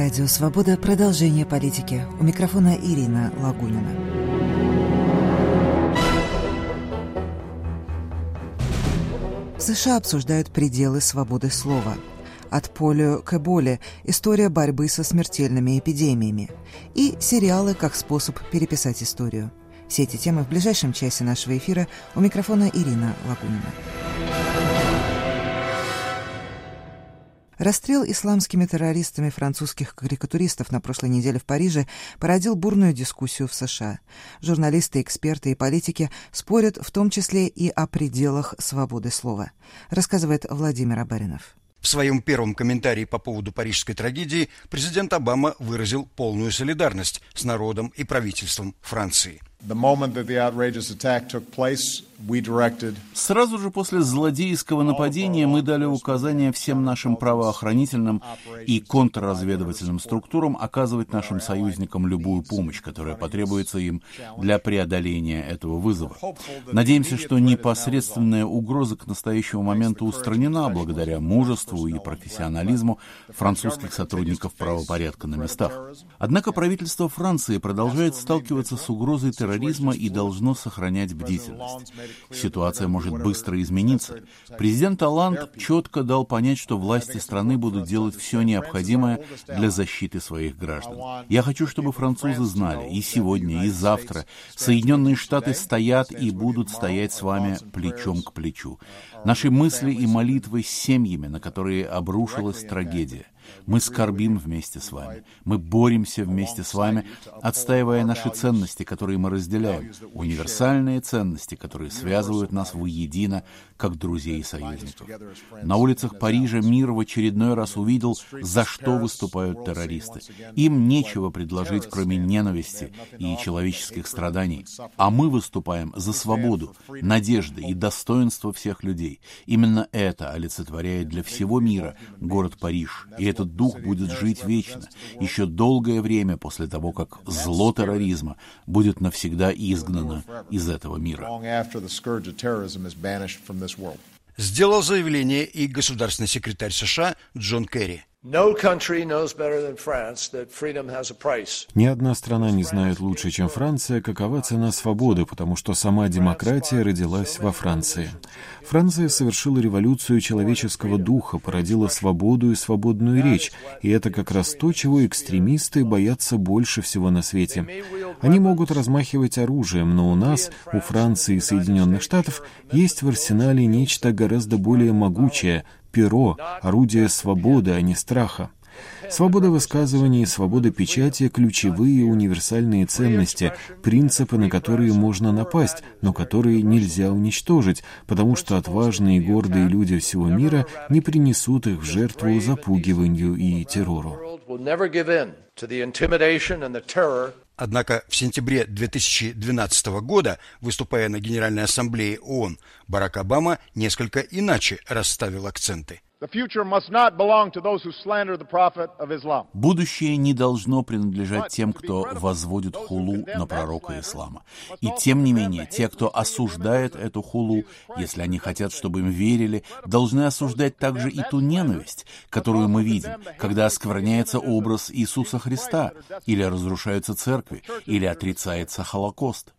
Радио «Свобода». Продолжение политики. У микрофона Ирина Лагунина. В США обсуждают пределы свободы слова. От полио к эболе – история борьбы со смертельными эпидемиями. И сериалы как способ переписать историю. Все эти темы в ближайшем часе нашего эфира. У микрофона Ирина Лагунина. Расстрел исламскими террористами французских карикатуристов на прошлой неделе в Париже породил бурную дискуссию в США. Журналисты, эксперты и политики спорят в том числе и о пределах свободы слова, рассказывает Владимир Абаринов. В своем первом комментарии по поводу парижской трагедии президент Обама выразил полную солидарность с народом и правительством Франции. Сразу же после злодейского нападения мы дали указания всем нашим правоохранительным и контрразведывательным структурам оказывать нашим союзникам любую помощь, которая потребуется им для преодоления этого вызова. Надеемся, что непосредственная угроза к настоящему моменту устранена благодаря мужеству и профессионализму французских сотрудников правопорядка на местах. Однако правительство Франции продолжает сталкиваться с угрозой терроризма и должно сохранять бдительность. Ситуация может быстро измениться. Президент Олланд четко дал понять, что власти страны будут делать все необходимое для защиты своих граждан. Я хочу, чтобы французы знали и сегодня, и завтра Соединенные Штаты стоят и будут стоять с вами плечом к плечу. Наши мысли и молитвы с семьями, на которые обрушилась трагедия. Мы скорбим вместе с вами. Мы боремся вместе с вами, отстаивая наши ценности, которые мы разделяем. Универсальные ценности, которые связывают нас воедино, как друзей и союзников. На улицах Парижа мир в очередной раз увидел, за что выступают террористы. Им нечего предложить, кроме ненависти и человеческих страданий. А мы выступаем за свободу, надежды и достоинство всех людей. Именно это олицетворяет для всего мира город Париж. И этот дух будет жить вечно, еще долгое время после того, как зло терроризма будет навсегда изгнано из этого мира. Сделал заявление и государственный секретарь США Джон Керри. Ни одна страна не знает лучше, чем Франция, какова цена свободы, потому что сама демократия родилась во Франции. Франция совершила революцию человеческого духа, породила свободу и свободную речь, и это как раз то, чего экстремисты боятся больше всего на свете. Они могут размахивать оружием, но у нас, у Франции и Соединенных Штатов, есть в арсенале нечто гораздо более могучее — перо, орудие свободы, а не страха. Свобода высказывания и свобода печати — ключевые универсальные ценности, принципы, на которые можно напасть, но которые нельзя уничтожить, потому что отважные и гордые люди всего мира не принесут их в жертву запугиванию и террору. Однако в сентябре 2012 года, выступая на Генеральной Ассамблее ООН, Барак Обама несколько иначе расставил акценты. Будущее не должно принадлежать тем, кто возводит хулу на пророка ислама. И тем не менее, те, кто осуждает эту хулу, если они хотят, чтобы им верили, должны осуждать также и ту ненависть, которую мы видим, когда оскверняется образ Иисуса Христа, или разрушаются церкви, или отрицается Холокост.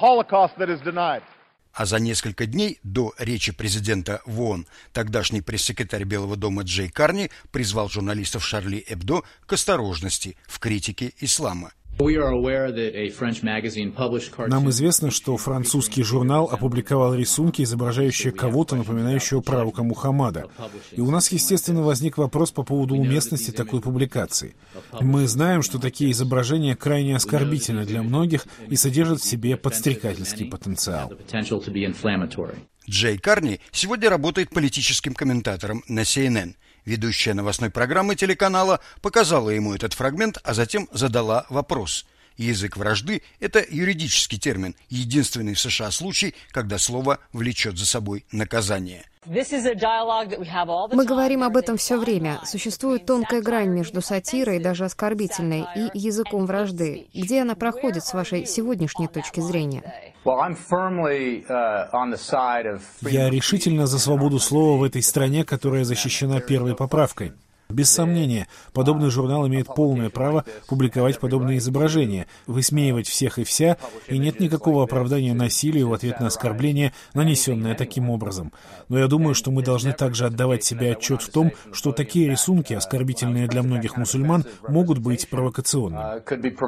А за несколько дней до речи президента в ООН тогдашний пресс-секретарь Белого дома Джей Карни призвал журналистов Шарли Эбдо к осторожности в критике ислама. Нам известно, что французский журнал опубликовал рисунки, изображающие кого-то, напоминающего пророка Мухаммада. И у нас, естественно, возник вопрос по поводу уместности такой публикации. Мы знаем, что такие изображения крайне оскорбительны для многих и содержат в себе подстрекательский потенциал. Джей Карни сегодня работает политическим комментатором на CNN. Ведущая новостной программы телеканала показала ему этот фрагмент, а затем задала вопрос. Язык вражды – это юридический термин, единственный в США случай, когда слово влечет за собой наказание. Мы говорим об этом все время. Существует тонкая грань между сатирой, даже оскорбительной, и языком вражды. Где она проходит с вашей сегодняшней точки зрения? Я решительно за свободу слова в этой стране, которая защищена первой поправкой. Без сомнения, подобный журнал имеет полное право публиковать подобные изображения, высмеивать всех и вся, и нет никакого оправдания насилию в ответ на оскорбление, нанесенное таким образом. Но я думаю, что мы должны также отдавать себе отчет в том, что такие рисунки, оскорбительные для многих мусульман, могут быть провокационными.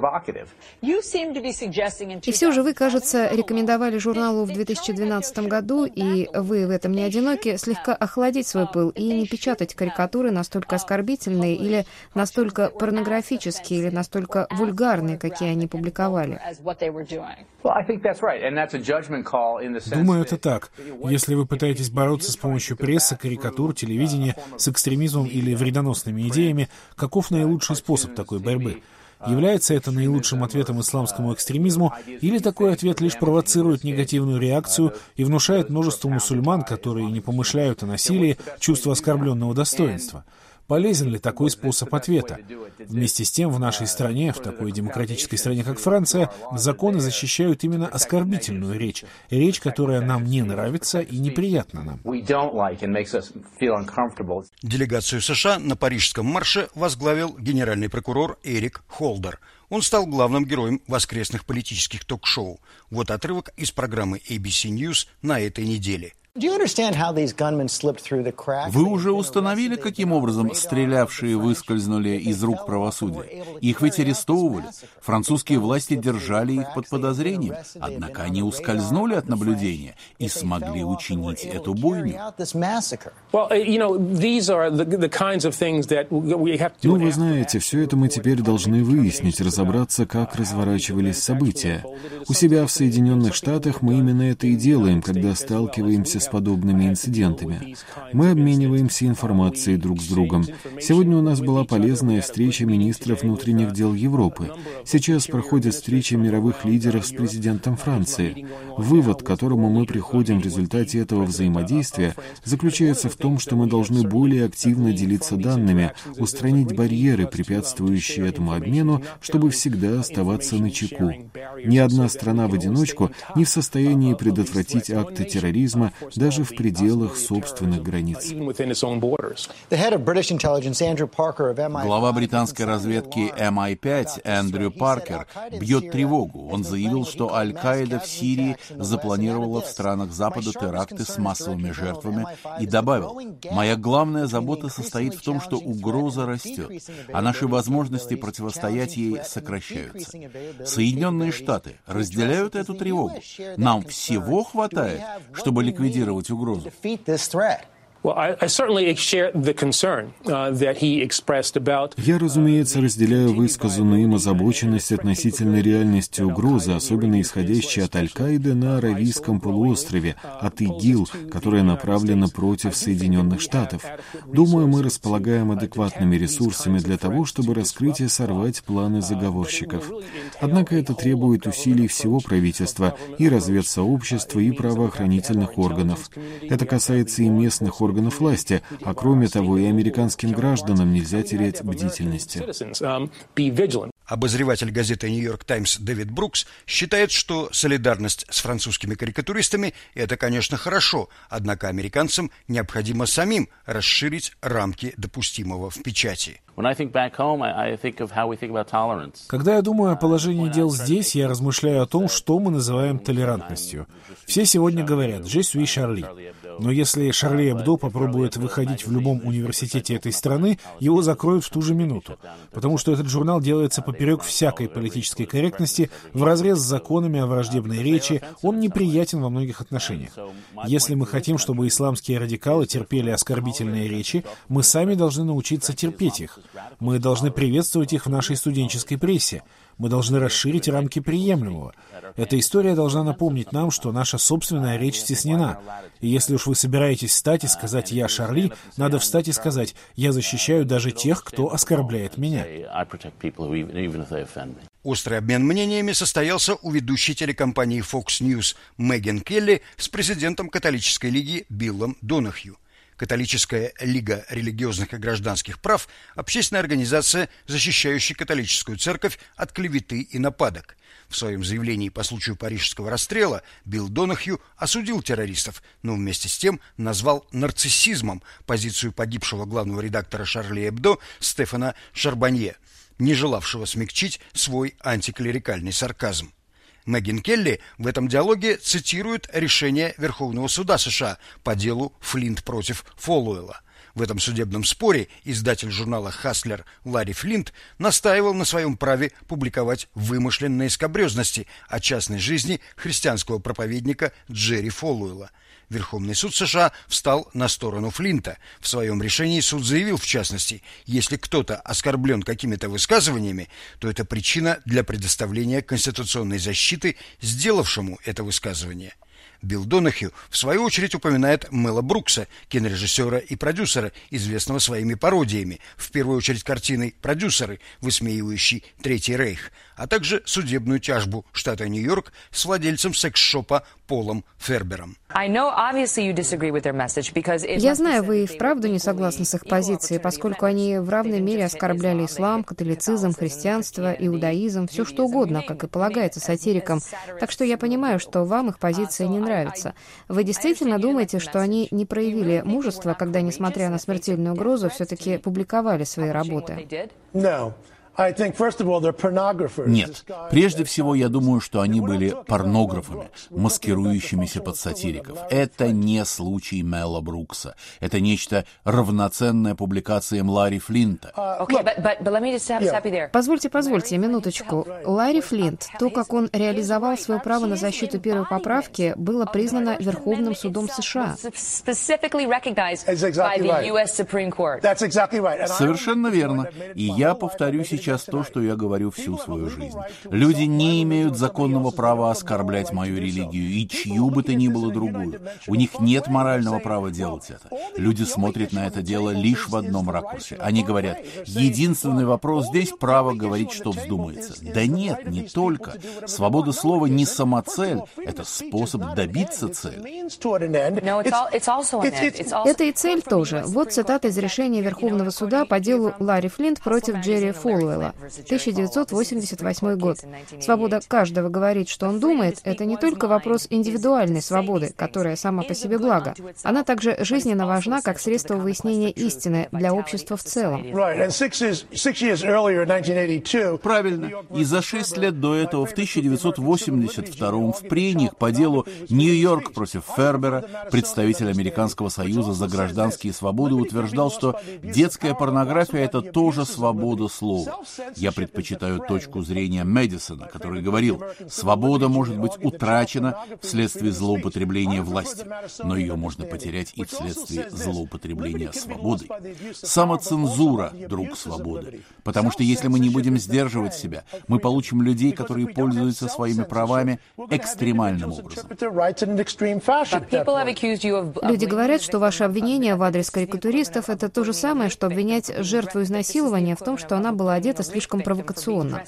И все же вы, кажется, рекомендовали журналу в 2012 году, и вы в этом не одиноки, слегка охладить свой пыл и не печатать карикатуры настолько оскорбительные или настолько порнографические, или настолько вульгарные, какие они публиковали. Думаю, это так. Если вы пытаетесь бороться с помощью прессы, карикатур, телевидения, с экстремизмом или вредоносными идеями, каков наилучший способ такой борьбы? Является это наилучшим ответом исламскому экстремизму, или такой ответ лишь провоцирует негативную реакцию и внушает множеству мусульман, которые не помышляют о насилии, чувство оскорбленного достоинства? Полезен ли такой способ ответа? Вместе с тем, в нашей стране, в такой демократической стране, как Франция, законы защищают именно оскорбительную речь, речь, которая нам не нравится и неприятна нам. Делегацию США на Парижском марше возглавил генеральный прокурор Эрик Холдер. Он стал главным героем воскресных политических ток-шоу. Вот отрывок из программы ABC News на этой неделе. Вы уже установили, каким образом стрелявшие выскользнули из рук правосудия? Их ведь арестовывали. Французские власти держали их под подозрением. Однако они ускользнули от наблюдения и смогли учинить эту бойню. Ну, вы знаете, все это мы теперь должны выяснить, разобраться, как разворачивались события. У себя в Соединенных Штатах мы именно это и делаем, когда сталкиваемся с подобными инцидентами. Мы обмениваемся информацией друг с другом. Сегодня у нас была полезная встреча министров внутренних дел Европы. Сейчас проходит встреча мировых лидеров с президентом Франции. Вывод, к которому мы приходим в результате этого взаимодействия, заключается в том, что мы должны более активно делиться данными, устранить барьеры, препятствующие этому обмену, чтобы всегда оставаться начеку. Ни одна страна в одиночку не в состоянии предотвратить акты терроризма даже в пределах собственных границ. Глава британской разведки MI5 Эндрю Паркер бьет тревогу. Он заявил, что Аль-Каида в Сирии запланировала в странах Запада теракты с массовыми жертвами и добавил: «Моя главная забота состоит в том, что угроза растет, а наши возможности противостоять ей сокращаются». Соединенные Штаты разделяют эту тревогу. Нам всего хватает, чтобы ликвидировать угрозу. Я, разумеется, разделяю высказанную им озабоченность относительно реальности угрозы, особенно исходящей от Аль-Каиды на Аравийском полуострове, от ИГИЛ, которая направлена против Соединенных Штатов. Думаю, мы располагаем адекватными ресурсами для того, чтобы раскрыть и сорвать планы заговорщиков. Однако это требует усилий всего правительства, и разведсообщества, и правоохранительных органов. Это касается и местных органов власти, а кроме того и американским гражданам нельзя терять бдительности. Обозреватель газеты «Нью-Йорк Таймс» Дэвид Брукс считает, что солидарность с французскими карикатуристами – это, конечно, хорошо, однако американцам необходимо самим расширить рамки допустимого в печати. Когда я думаю о положении дел здесь, я размышляю о том, что мы называем толерантностью. Все сегодня говорят «Je suis Charlie». Но если Шарли Эбдо попробует выходить в любом университете этой страны, его закроют в ту же минуту. Потому что этот журнал делается поперек всякой политической корректности, вразрез с законами о враждебной речи, он неприятен во многих отношениях. Если мы хотим, чтобы исламские радикалы терпели оскорбительные речи, мы сами должны научиться терпеть их. Мы должны приветствовать их в нашей студенческой прессе. Мы должны расширить рамки приемлемого. Эта история должна напомнить нам, что наша собственная речь стеснена. И если уж вы собираетесь встать и сказать «Я Шарли», надо встать и сказать «Я защищаю даже тех, кто оскорбляет меня». Острый обмен мнениями состоялся у ведущей телекомпании Fox News Меган Келли с президентом католической лиги Биллом Донахью. Католическая лига религиозных и гражданских прав – общественная организация, защищающая католическую церковь от клеветы и нападок. В своем заявлении по случаю парижского расстрела Билл Донахью осудил террористов, но вместе с тем назвал нарциссизмом позицию погибшего главного редактора «Шарли Эбдо» Стефана Шарбанье, не желавшего смягчить свой антиклерикальный сарказм. Меган Келли в этом диалоге цитирует решение Верховного суда США по делу Флинт против Фолуэлла. В этом судебном споре издатель журнала «Хаслер» Ларри Флинт настаивал на своем праве публиковать вымышленные скабрезности о частной жизни христианского проповедника Джерри Фолуэлла. Верховный суд США встал на сторону Флинта. В своем решении суд заявил, в частности, если кто-то оскорблен какими-то высказываниями, то это причина для предоставления конституционной защиты сделавшему это высказывание. Билл Донахью, в свою очередь, упоминает Мэла Брукса, кинорежиссера и продюсера, известного своими пародиями, в первую очередь картиной «Продюсеры», высмеивающей Третий Рейх, а также судебную тяжбу штата Нью-Йорк с владельцем секс-шопа Полом Фербером. Я знаю, вы и вправду не согласны с их позицией, поскольку они в равной мере оскорбляли ислам, католицизм, христианство, иудаизм, все что угодно, как и полагается сатирикам. Так что я понимаю, что вам их позиция не нравится. Вы действительно думаете, что они не проявили мужества, когда, несмотря на смертельную угрозу, все-таки публиковали свои работы? Нет. Прежде всего, я думаю, что они были порнографами, маскирующимися под сатириков. Это не случай Мэла Брукса. Это нечто равноценное публикациям Ларри Флинта. Позвольте, минуточку. Ларри Флинт, то, как он реализовал свое право на защиту первой поправки, было признано Верховным судом США. Совершенно верно. И я повторю сейчас то, что я говорю всю свою жизнь. Люди не имеют законного права оскорблять мою религию и чью бы то ни было другую. У них нет морального права делать это. Люди смотрят на это дело лишь в одном ракурсе. Они говорят, единственный вопрос здесь — право говорить, что вздумается. Да нет, не только. Свобода слова не самоцель, это способ добиться цели. Это и цель тоже. Вот цитата из решения Верховного суда по делу Ларри Флинт против Джерри Фолуэлла, 1988 год. Свобода каждого говорить, что он думает, это не только вопрос индивидуальной свободы, которая сама по себе благо. Она также жизненно важна как средство выяснения истины для общества в целом. Правильно. И за 6 лет до этого, в 1982 в прениях по делу «Нью-Йорк против Фербера» представитель Американского союза за гражданские свободы утверждал, что детская порнография — это тоже свобода слова. Я предпочитаю точку зрения Мэдисона, который говорил, свобода может быть утрачена вследствие злоупотребления властью, но ее можно потерять и вследствие злоупотребления свободой. Самоцензура — друг свободы. Потому что если мы не будем сдерживать себя, мы получим людей, которые пользуются своими правами экстремальным образом. Люди говорят, что ваши обвинения в адрес карикатуристов — это то же самое, что обвинять жертву изнасилования в том, что она была одета слишком провокационно.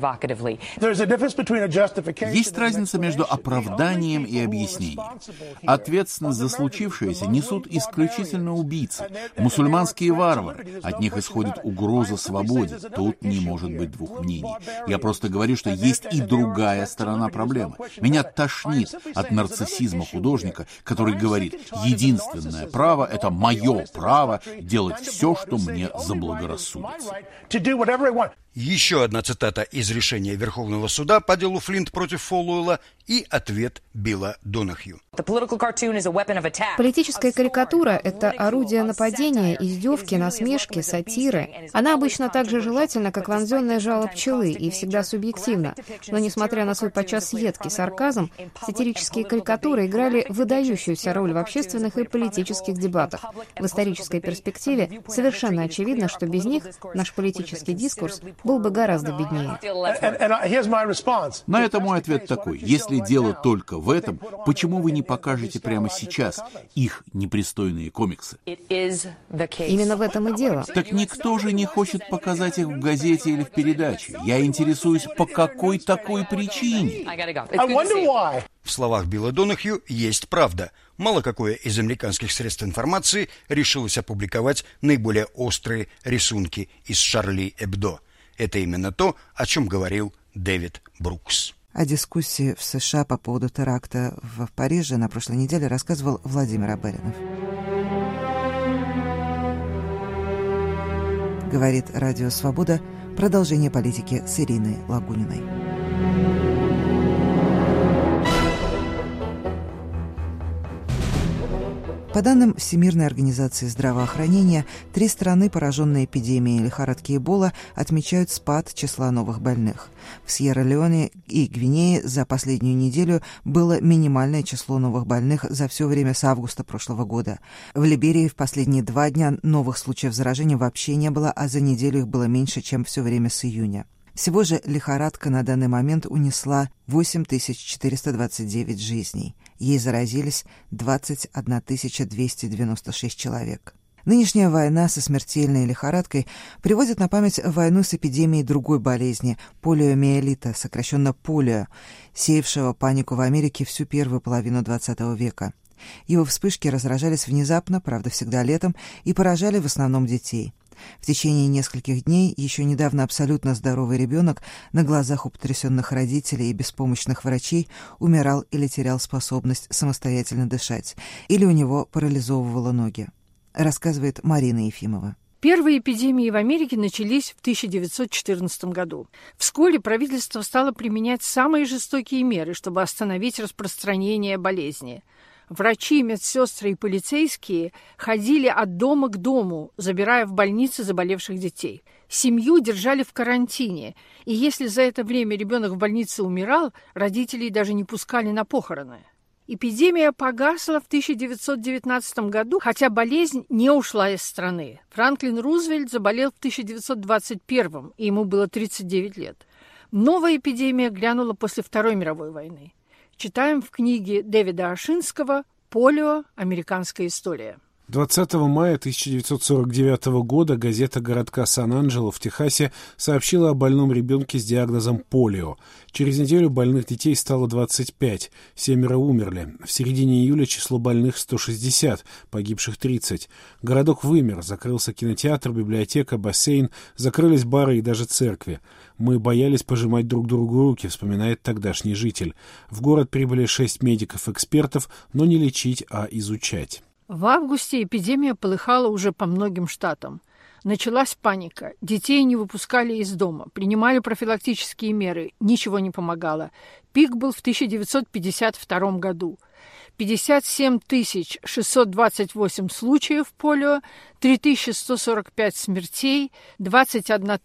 Есть разница между оправданием и объяснением. Ответственность за случившееся несут исключительно убийцы, мусульманские варвары. От них исходит угроза свободе. Тут не может быть двух мнений. Я просто говорю, что есть и другая сторона проблемы. Меня тошнит от нарциссизма художника, который говорит, единственное право — это мое право делать все, что мне заблагорассудится. Еще одна цитата из решения Верховного суда по делу Флинт против Фолуэлла и ответ Билла Донахью. Политическая карикатура — это орудие нападения, издевки, насмешки, сатиры. Она обычно так же желательна, как вонзенное жало пчелы, и всегда субъективна. Но, несмотря на свой подчас едкий сарказм, сатирические карикатуры играли выдающуюся роль в общественных и политических дебатах. В исторической перспективе совершенно очевидно, что без них наш политический дискурс был бы гораздо беднее. На это мой ответ такой. Если дело только в этом, почему вы не покажете прямо сейчас их непристойные комиксы? Именно в этом и дело. Так никто же не хочет показать их в газете или в передаче. Я интересуюсь, по какой такой причине? В словах Билла Донахью есть правда. Мало какое из американских средств информации решилось опубликовать наиболее острые рисунки из Шарли Эбдо. Это именно то, о чем говорил Дэвид Брукс. О дискуссии в США по поводу теракта в Париже на прошлой неделе рассказывал Владимир Абаринов. Говорит Радио Свобода. Продолжение политики с Ириной Лагуниной. По данным Всемирной организации здравоохранения, 3 страны, пораженные эпидемией лихорадки Эбола, отмечают спад числа новых больных. В Сьерра-Леоне и Гвинее за последнюю неделю было минимальное число новых больных за все время с августа прошлого года. В Либерии в последние 2 дня новых случаев заражения вообще не было, а за неделю их было меньше, чем все время с июня. Всего же лихорадка на данный момент унесла 8429 жизней. Ей заразились 21 296 человек. Нынешняя война со смертельной лихорадкой приводит на память войну с эпидемией другой болезни – полиомиелита, сокращенно полио, сеявшего панику в Америке всю первую половину XX века. Его вспышки разражались внезапно, правда всегда летом, и поражали в основном детей. В течение нескольких дней еще недавно абсолютно здоровый ребенок на глазах у потрясенных родителей и беспомощных врачей умирал или терял способность самостоятельно дышать, или у него парализовывало ноги, рассказывает Марина Ефимова. Первые эпидемии в Америке начались в 1914 году. Вскоре правительство стало применять самые жестокие меры, чтобы остановить распространение болезни. Врачи, медсестры и полицейские ходили от дома к дому, забирая в больницы заболевших детей. Семью держали в карантине, и если за это время ребенок в больнице умирал, родителей даже не пускали на похороны. Эпидемия погасла в 1919 году, хотя болезнь не ушла из страны. Франклин Рузвельт заболел в 1921, и ему было 39 лет. Новая эпидемия глянула после Второй мировой войны. Читаем в книге Дэвида Ашинского «Полио. Американская история». 20 мая 1949 года газета городка Сан-Анджело в Техасе сообщила о больном ребенке с диагнозом полио. Через неделю больных детей стало 25, 7 умерли. В середине июля число больных 160, погибших 30. Городок вымер, закрылся кинотеатр, библиотека, бассейн, закрылись бары и даже церкви. «Мы боялись пожимать друг другу руки», вспоминает тогдашний житель. В город прибыли 6 медиков-экспертов, но не лечить, а изучать. В августе эпидемия полыхала уже по многим штатам. Началась паника. Детей не выпускали из дома, принимали профилактические меры. Ничего не помогало. Пик был в 1952 году. 57 628 случаев полио, 3145 смертей, 21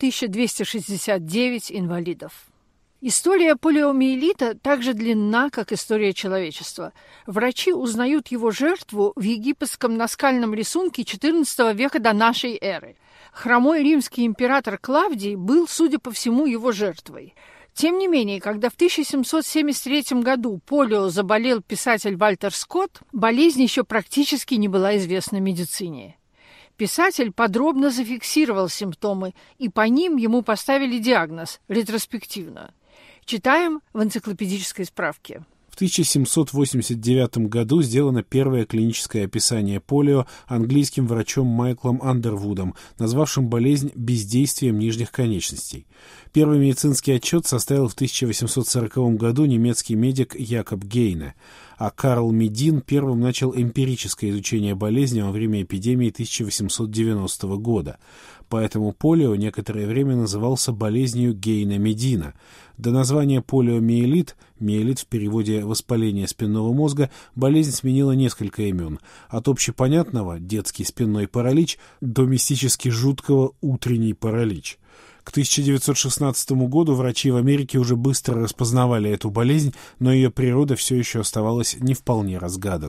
269 инвалидов. История полиомиелита так же длинна, как история человечества. Врачи узнают его жертву в египетском наскальном рисунке XIV века до нашей эры. Хромой римский император Клавдий был, судя по всему, его жертвой. Тем не менее, когда в 1773 году полио заболел писатель Вальтер Скотт, болезнь еще практически не была известна медицине. Писатель подробно зафиксировал симптомы, и по ним ему поставили диагноз ретроспективно. Читаем в энциклопедической справке. В 1789 году сделано первое клиническое описание полио английским врачом Майклом Андервудом, назвавшим болезнь бездействием нижних конечностей. Первый медицинский отчет составил в 1840 году немецкий медик Якоб Гейне, а Карл Медин первым начал эмпирическое изучение болезни во время эпидемии 1890 года. Поэтому полио некоторое время назывался болезнью Гейна-Медина. До названия полиомиелит, миелит в переводе «воспаление спинного мозга», болезнь сменила несколько имен. От общепонятного «детский спинной паралич» до мистически жуткого «утренний паралич». К 1916 году врачи в Америке уже быстро распознавали эту болезнь, но ее природа все еще оставалась не вполне разгаданной. В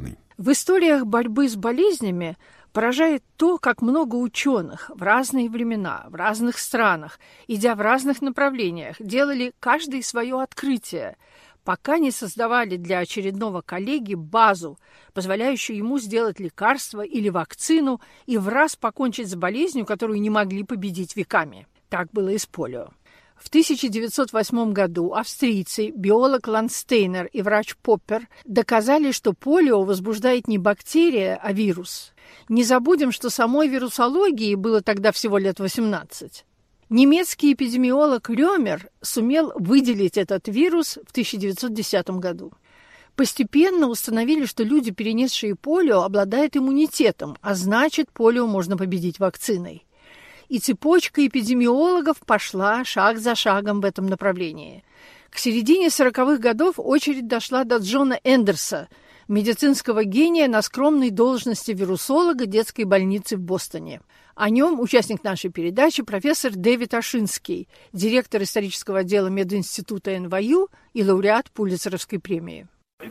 В историях борьбы с болезнями поражает то, как много ученых в разные времена, в разных странах, идя в разных направлениях, делали каждое свое открытие, пока не создавали для очередного коллеги базу, позволяющую ему сделать лекарство или вакцину и в раз покончить с болезнью, которую не могли победить веками. Так было и с полио. В 1908 году австрийцы, биолог Ландстейнер и врач Поппер доказали, что полио возбуждает не бактерия, а вирус. Не забудем, что самой вирусологии было тогда всего лет 18. Немецкий эпидемиолог Рёмер сумел выделить этот вирус в 1910 году. Постепенно установили, что люди, перенесшие полио, обладают иммунитетом, а значит, полио можно победить вакциной. И цепочка эпидемиологов пошла шаг за шагом в этом направлении. К середине 40-х годов очередь дошла до Джона Эндерса, медицинского гения на скромной должности вирусолога детской больницы в Бостоне. О нем участник нашей передачи профессор Дэвид Ашинский, директор исторического отдела мединститута НВЮ и лауреат Пулитцеровской премии.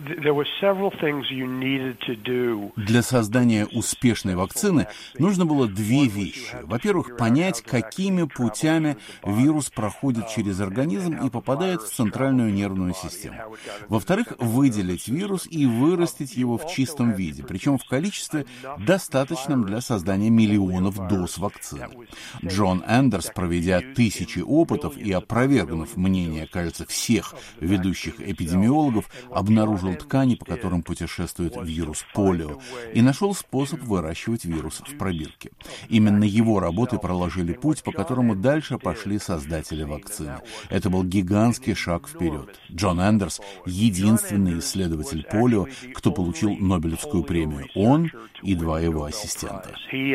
Для создания успешной вакцины нужно было две вещи. Во-первых, понять, какими путями вирус проходит через организм и попадает в центральную нервную систему. Во-вторых, выделить вирус и вырастить его в чистом виде, причем в количестве, достаточном для создания миллионов доз вакцины. Джон Эндерс, проведя тысячи опытов и опровергнув мнение, кажется, всех ведущих эпидемиологов, обнаружил ткани, по которым путешествует вирус полио, и нашел способ выращивать вирус в пробирке. Именно его работы проложили путь, по которому дальше пошли создатели вакцины. Это был гигантский шаг вперед. Джон Эндерс — единственный исследователь полио, кто получил Нобелевскую премию. Он и два его ассистента.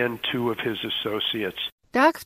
Так, в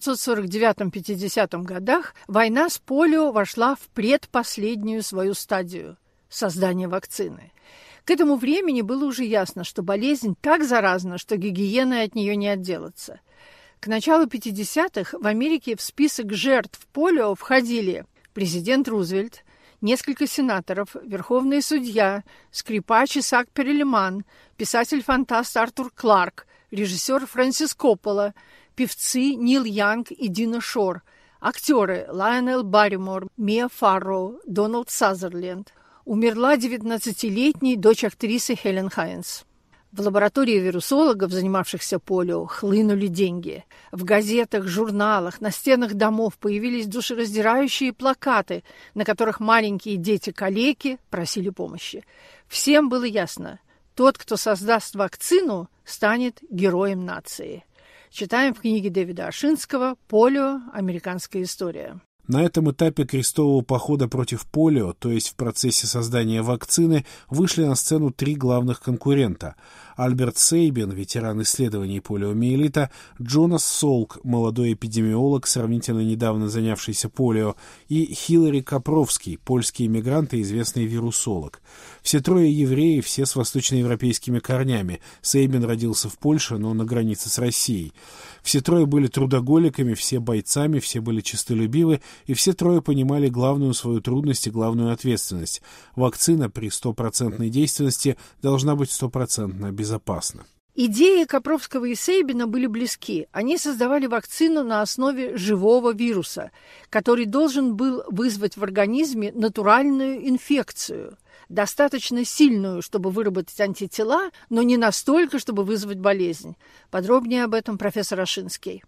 1949-50 годах война с полио вошла в предпоследнюю свою стадию – создание вакцины. К этому времени было уже ясно, что болезнь так заразна, что гигиеной от нее не отделаться. К началу 50-х в Америке в список жертв полио входили президент Рузвельт, несколько сенаторов, верховный судья, скрипач Исаак Перельман, писатель-фантаст Артур Кларк, режиссер Фрэнсис Коппола, певцы Нил Янг и Дина Шор, актеры Лайонел Барримор, Мия Фарроу, Дональд Сазерленд. Умерла 19-летняя дочь актрисы Хелен Хайнс. В лаборатории вирусологов, занимавшихся полио, хлынули деньги. В газетах, журналах, на стенах домов появились душераздирающие плакаты, на которых маленькие дети-калеки просили помощи. Всем было ясно, тот, кто создаст вакцину, станет героем нации. Читаем в книге Дэвида Ашинского «Полио. Американская история». На этом этапе крестового похода против полио, то есть в процессе создания вакцины, вышли на сцену три главных конкурента. Альберт Сейбин, ветеран исследований полиомиелита, Джонас Солк, молодой эпидемиолог, сравнительно недавно занявшийся полио, и Хилари Капровский, польский эмигрант и известный вирусолог. Все трое евреи, все с восточноевропейскими корнями. Сейбин родился в Польше, но на границе с Россией. Все трое были трудоголиками, все бойцами, все были честолюбивы, и все трое понимали главную свою трудность и главную ответственность. Вакцина при 100% действенности должна быть 100% безопасна. Идеи Капровского и Сейбина были близки. Они создавали вакцину на основе живого вируса, который должен был вызвать в организме натуральную инфекцию, достаточно сильную, чтобы выработать антитела, но не настолько, чтобы вызвать болезнь. Подробнее об этом профессор Ашинский.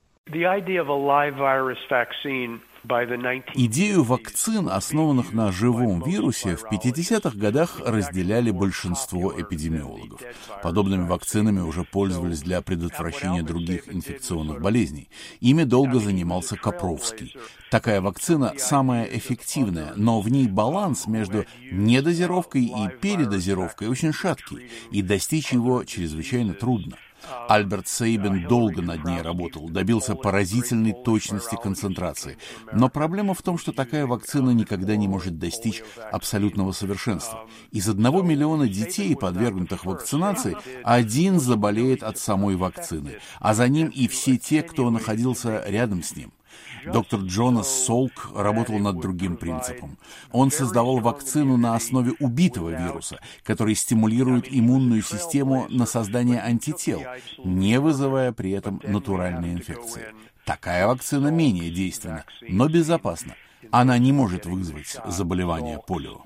Идею вакцин, основанных на живом вирусе, в 50-х годах разделяли большинство эпидемиологов. Подобными вакцинами уже пользовались для предотвращения других инфекционных болезней. Ими долго занимался Капровский. Такая вакцина самая эффективная, но в ней баланс между недозировкой и передозировкой очень шаткий, и достичь его чрезвычайно трудно. Альберт Сейбин долго над ней работал, добился поразительной точности концентрации. Но проблема в том, что такая вакцина никогда не может достичь абсолютного совершенства. Из 1 миллиона детей, подвергнутых вакцинации, 1 заболеет от самой вакцины, а за ним и все те, кто находился рядом с ним. Доктор Джонас Солк работал над другим принципом. Он создавал вакцину на основе убитого вируса, который стимулирует иммунную систему на создание антител, не вызывая при этом натуральной инфекции. Такая вакцина менее действенна, но безопасна. Она не может вызвать заболевание полио.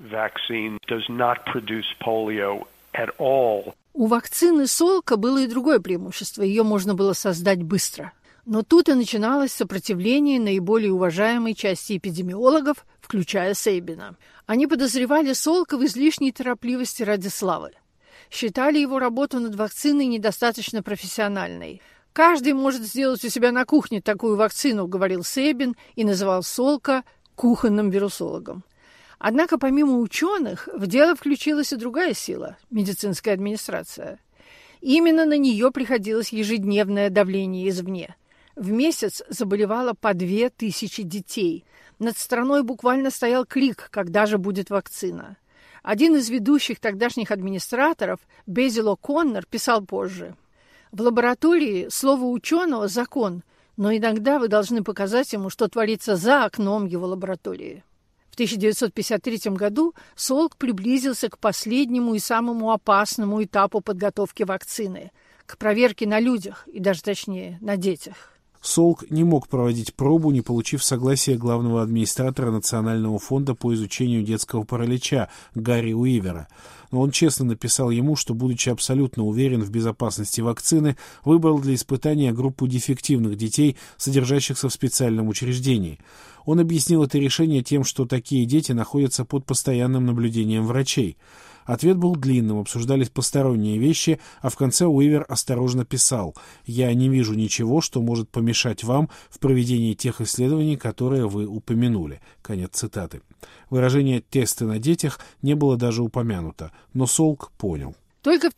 У вакцины Солка было и другое преимущество. Ее можно было создать быстро. Но тут и начиналось сопротивление наиболее уважаемой части эпидемиологов, включая Сейбина. Они подозревали Солка в излишней торопливости ради славы. Считали его работу над вакциной недостаточно профессиональной. «Каждый может сделать у себя на кухне такую вакцину», — говорил Сейбин и называл Солка кухонным вирусологом. Однако помимо ученых в дело включилась и другая сила – медицинская администрация. Именно на нее приходилось ежедневное давление извне. В месяц заболевало по 2000 детей. Над страной буквально стоял крик, когда же будет вакцина. Один из ведущих тогдашних администраторов, Безил О'Коннор, писал позже: «В лаборатории слово ученого – закон, но иногда вы должны показать ему, что творится за окном его лаборатории». В 1953 году Солк приблизился к последнему и самому опасному этапу подготовки вакцины – к проверке на людях, и даже точнее, на детях. Солк не мог проводить пробу, не получив согласия главного администратора Национального фонда по изучению детского паралича Гарри Уивера. Но он честно написал ему, что, будучи абсолютно уверен в безопасности вакцины, выбрал для испытания группу дефективных детей, содержащихся в специальном учреждении. Он объяснил это решение тем, что такие дети находятся под постоянным наблюдением врачей. Ответ был длинным, обсуждались посторонние вещи, а в конце Уивер осторожно писал: «Я не вижу ничего, что может помешать вам в проведении тех исследований, которые вы упомянули». Конец цитаты. Выражение «тесты на детях» не было даже упомянуто, но Солк понял. Только в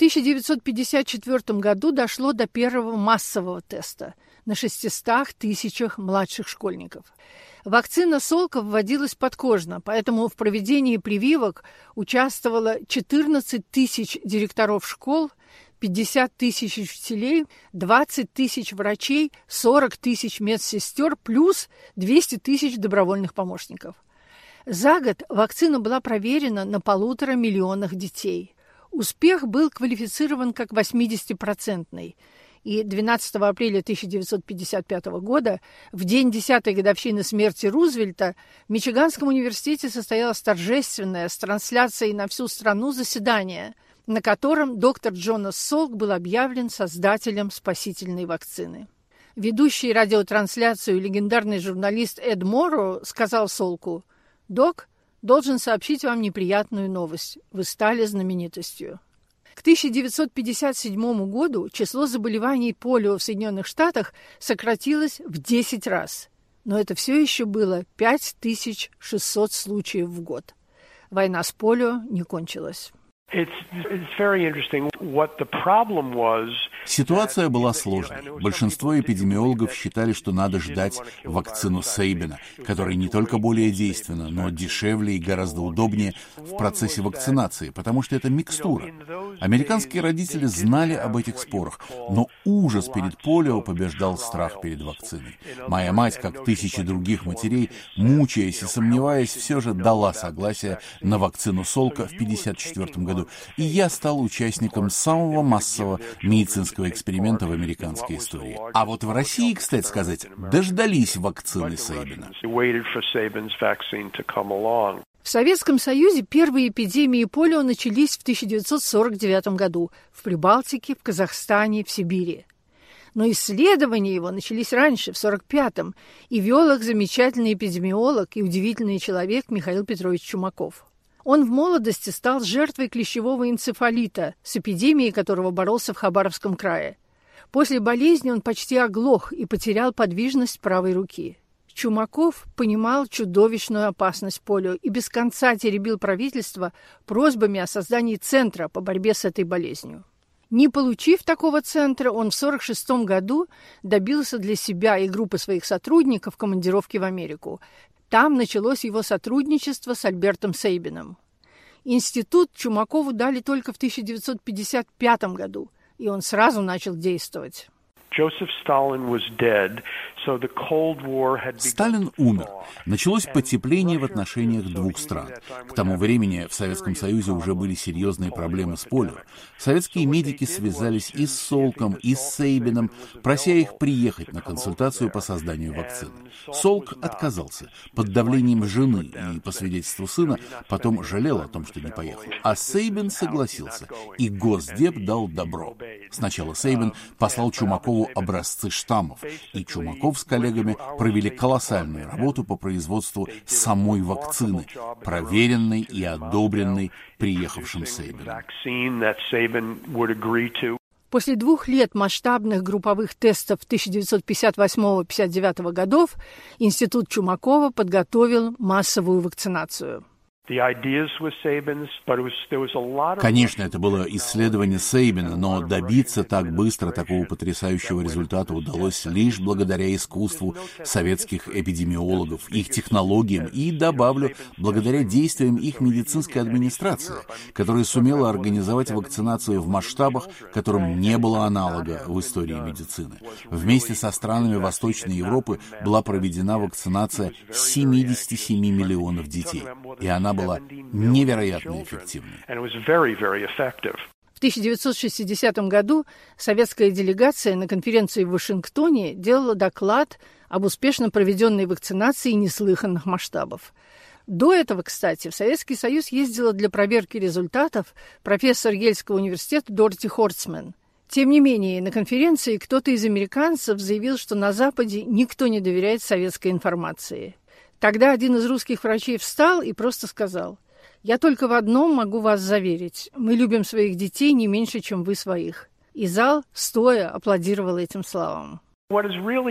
1954 году дошло до первого массового теста на 600 тысячах младших школьников. Вакцина Солка вводилась подкожно, поэтому в проведении прививок участвовало 14 тысяч директоров школ, 50 тысяч учителей, 20 тысяч врачей, 40 тысяч медсестер, плюс 200 тысяч добровольных помощников. За год вакцина была проверена на 1,5 миллиона детей. Успех был квалифицирован как 80%. И 12 апреля 1955 года, в день 10-й годовщины смерти Рузвельта, в Мичиганском университете состоялось торжественное с трансляцией на всю страну заседание, на котором доктор Джонас Солк был объявлен создателем спасительной вакцины. Ведущий радиотрансляцию легендарный журналист Эд Морроу сказал Солку: «Док, должен сообщить вам неприятную новость. Вы стали знаменитостью». К 1957 году число заболеваний полио в Соединенных Штатах сократилось в 10 раз. Но это все еще было 5600 случаев в год. Война с полио не кончилась. Ситуация была сложной. Большинство эпидемиологов считали, что надо ждать вакцину Сейбина, которая не только более действенна, но дешевле и гораздо удобнее в процессе вакцинации, потому что это микстура. Американские родители знали об этих спорах, но ужас перед полио побеждал страх перед вакциной. Моя мать, как тысячи других матерей, мучаясь и сомневаясь, все же дала согласие на вакцину Солка в 1954 году. И я стал участником самого массового медицинского эксперимента в американской истории. А вот в России, кстати сказать, дождались вакцины Сейбина. В Советском Союзе первые эпидемии полио начались в 1949 году в Прибалтике, в Казахстане, в Сибири. Но исследования его начались раньше, в 1945-м, и вел их замечательный эпидемиолог и удивительный человек Михаил Петрович Чумаков. Он в молодости стал жертвой клещевого энцефалита, с эпидемией которого боролся в Хабаровском крае. После болезни он почти оглох и потерял подвижность правой руки. Чумаков понимал чудовищную опасность полио и без конца теребил правительство просьбами о создании центра по борьбе с этой болезнью. Не получив такого центра, он в 1946 году добился для себя и группы своих сотрудников командировки в Америку. Там началось его сотрудничество с Альбертом Сейбином. Институт Чумакову дали только в 1955 году, и он сразу начал действовать. Сталин умер. Началось потепление в отношениях двух стран. К тому времени в Советском Союзе уже были серьезные проблемы с полио. Советские медики связались и с Солком, и с Сейбином, прося их приехать на консультацию по созданию вакцины. Солк отказался под давлением жены и, по свидетельству сына, потом жалел о том, что не поехал. А Сейбин согласился, и Госдеп дал добро. Сначала Сейбин послал Чумакову образцы штаммов, и Чумаков с коллегами провели колоссальную работу по производству самой вакцины, проверенной и одобренной приехавшим Сейбином. После 2 лет масштабных групповых тестов 1958-59 годов Институт Чумакова подготовил массовую вакцинацию. Конечно, это было исследование Сейбина, но добиться так быстро такого потрясающего результата удалось лишь благодаря искусству советских эпидемиологов, их технологиям и, добавлю, благодаря действиям их медицинской администрации, которая сумела организовать вакцинацию в масштабах, которым не было аналога в истории медицины. Вместе со странами Восточной Европы была проведена вакцинация 77 миллионов детей, и она была невероятно эффективной. В 1960 году советская делегация на конференции в Вашингтоне делала доклад об успешно проведенной вакцинации неслыханных масштабов. До этого, кстати, в Советский Союз ездила для проверки результатов профессор Ельского университета Дороти Хорцман. Тем не менее, на конференции кто-то из американцев заявил, что на Западе никто не доверяет советской информации. Тогда один из русских врачей встал и просто сказал: «Я только в одном могу вас заверить. Мы любим своих детей не меньше, чем вы своих». И зал, стоя, аплодировал этим словам. Что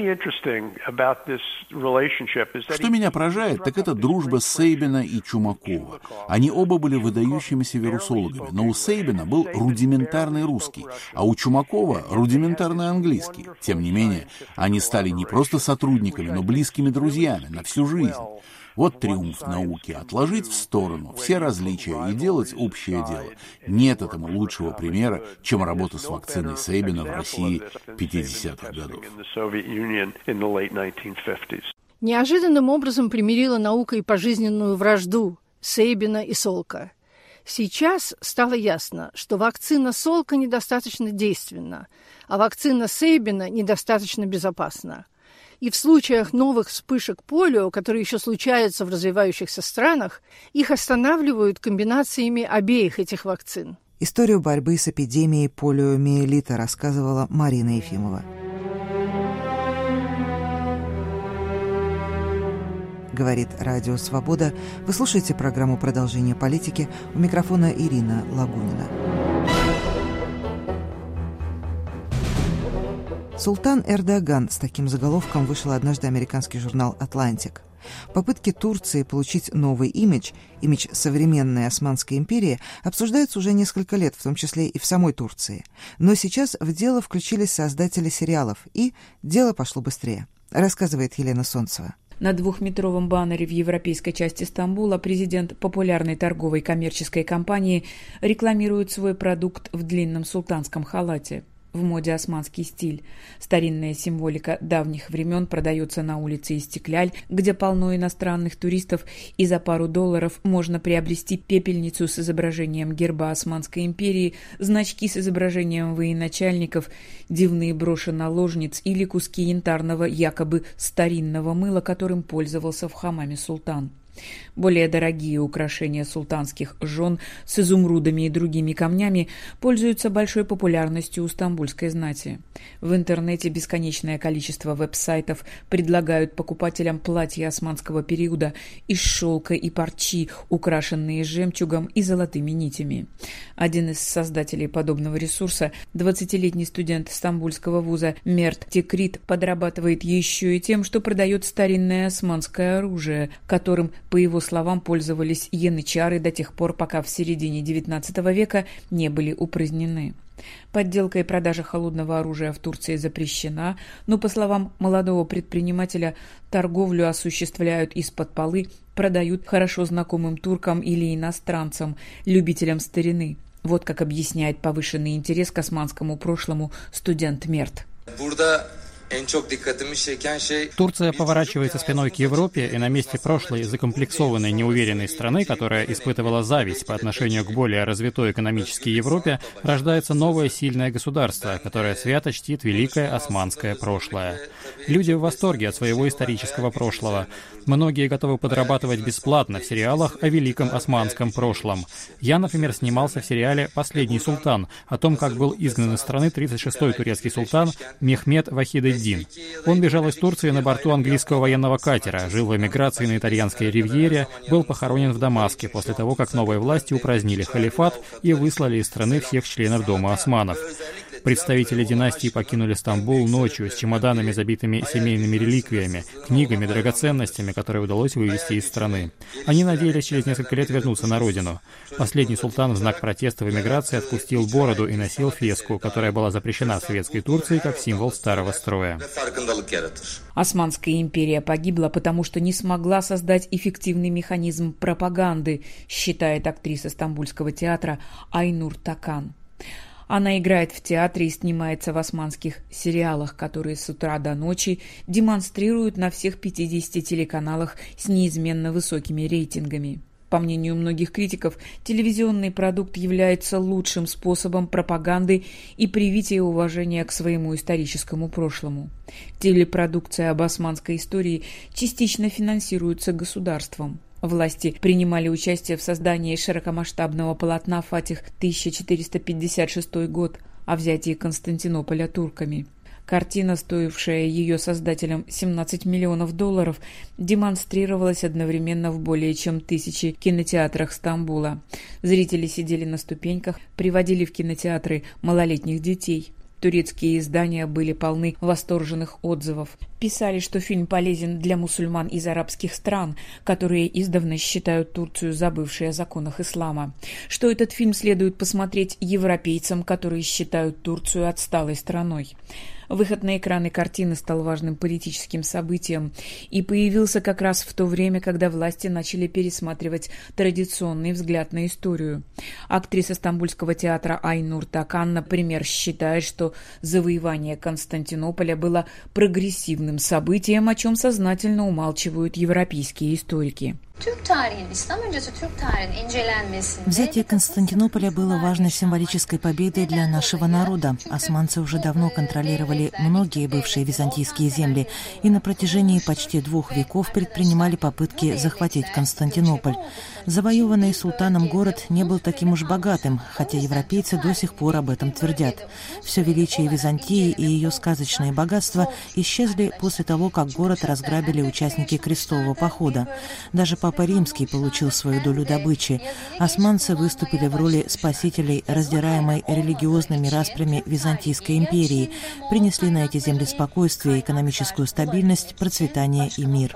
меня поражает, так это дружба Сейбина и Чумакова. Они оба были выдающимися вирусологами, но у Сейбина был рудиментарный русский, а у Чумакова рудиментарный английский. Тем не менее, они стали не просто сотрудниками, но близкими друзьями на всю жизнь. Вот триумф науки — отложить в сторону все различия и делать общее дело. Нет этому лучшего примера, чем работа с вакциной Сейбина в России 50-х годов. Неожиданным образом примирила наука и пожизненную вражду Сейбина и Солка. Сейчас стало ясно, что вакцина Солка недостаточно действенна, а вакцина Сейбина недостаточно безопасна. И в случаях новых вспышек полио, которые еще случаются в развивающихся странах, их останавливают комбинациями обеих этих вакцин. Историю борьбы с эпидемией полиомиелита рассказывала Марина Ефимова. Говорит Радио Свобода. Вы слушаете программу «Продолжение политики». У микрофона Ирина Лагунина. Султан Эрдоган, с таким заголовком вышел однажды американский журнал «Атлантик». Попытки Турции получить новый имидж современной Османской империи, обсуждаются уже несколько лет, в том числе и в самой Турции. Но сейчас в дело включились создатели сериалов, и дело пошло быстрее, рассказывает Елена Солнцева. На 2-метровом баннере в европейской части Стамбула президент популярной торговой коммерческой компании рекламирует свой продукт в длинном султанском халате. В моде османский стиль. Старинная символика давних времен продается на улице Истикляль, где полно иностранных туристов, и за пару $1 можно приобрести пепельницу с изображением герба Османской империи, значки с изображением военачальников, дивные броши наложниц или куски янтарного якобы старинного мыла, которым пользовался в хамаме султан. Более дорогие украшения султанских жен с изумрудами и другими камнями пользуются большой популярностью у стамбульской знати. В интернете бесконечное количество веб-сайтов предлагают покупателям платья османского периода из шелка и парчи, украшенные жемчугом и золотыми нитями. Один из создателей подобного ресурса, 20-летний студент стамбульского вуза Мерт Текрит, подрабатывает еще и тем, что продает старинное османское оружие, которым, по его словам, пользовались янычары до тех пор, пока в середине XIX века не были упразднены. Подделка и продажа холодного оружия в Турции запрещена, но, по словам молодого предпринимателя, торговлю осуществляют из-под полы, продают хорошо знакомым туркам или иностранцам, любителям старины. Вот как объясняет повышенный интерес к османскому прошлому студент Мерт. Турция поворачивается спиной к Европе, и на месте прошлой закомплексованной, неуверенной страны, которая испытывала зависть по отношению к более развитой экономически Европе, рождается новое сильное государство, которое свято чтит великое османское прошлое. Люди в восторге от своего исторического прошлого. Многие готовы подрабатывать бесплатно в сериалах о великом османском прошлом. Я, например, снимался в сериале «Последний султан», о том, как был изгнан из страны 36-й турецкий султан Мехмед Вахид-ад-Дин. Он бежал из Турции на борту английского военного катера, жил в эмиграции на итальянской ривьере, был похоронен в Дамаске после того, как новые власти упразднили халифат и выслали из страны всех членов дома османов. Представители династии покинули Стамбул ночью с чемоданами, забитыми семейными реликвиями, книгами, драгоценностями, которые удалось вывезти из страны. Они надеялись через несколько лет вернуться на родину. Последний султан в знак протеста в эмиграции отпустил бороду и носил феску, которая была запрещена в Советской Турции как символ старого строя. Османская империя погибла, потому что не смогла создать эффективный механизм пропаганды, считает актриса Стамбульского театра Айнур Такан. Она играет в театре и снимается в османских сериалах, которые с утра до ночи демонстрируют на всех 50 телеканалах с неизменно высокими рейтингами. По мнению многих критиков, телевизионный продукт является лучшим способом пропаганды и привития уважения к своему историческому прошлому. Телепродукция об османской истории частично финансируется государством. Власти принимали участие в создании широкомасштабного полотна «Фатих» 1456 год о взятии Константинополя турками. Картина, стоившая ее создателям $17 миллионов, демонстрировалась одновременно в более чем 1000 кинотеатрах Стамбула. Зрители сидели на ступеньках, приводили в кинотеатры малолетних детей. Турецкие издания были полны восторженных отзывов. Писали, что фильм полезен для мусульман из арабских стран, которые издавна считают Турцию забывшей о законах ислама. Что этот фильм следует посмотреть европейцам, которые считают Турцию отсталой страной. Выход на экраны картины стал важным политическим событием и появился как раз в то время, когда власти начали пересматривать традиционный взгляд на историю. Актриса Стамбульского театра Айнур Такан, например, считает, что завоевание Константинополя было прогрессивным событием, о чем сознательно умалчивают европейские историки. Взятие Константинополя было важной символической победой для нашего народа. Османцы уже давно контролировали многие бывшие византийские земли и на протяжении почти 2 веков предпринимали попытки захватить Константинополь. Завоеванный султаном город не был таким уж богатым, хотя европейцы до сих пор об этом твердят. Все величие Византии и ее сказочные богатства исчезли после того, как город разграбили участники крестового похода. Даже Папа Римский получил свою долю добычи. Османцы выступили в роли спасителей, раздираемой религиозными распрями Византийской империи, принесли на эти земли спокойствие, экономическую стабильность, процветание и мир.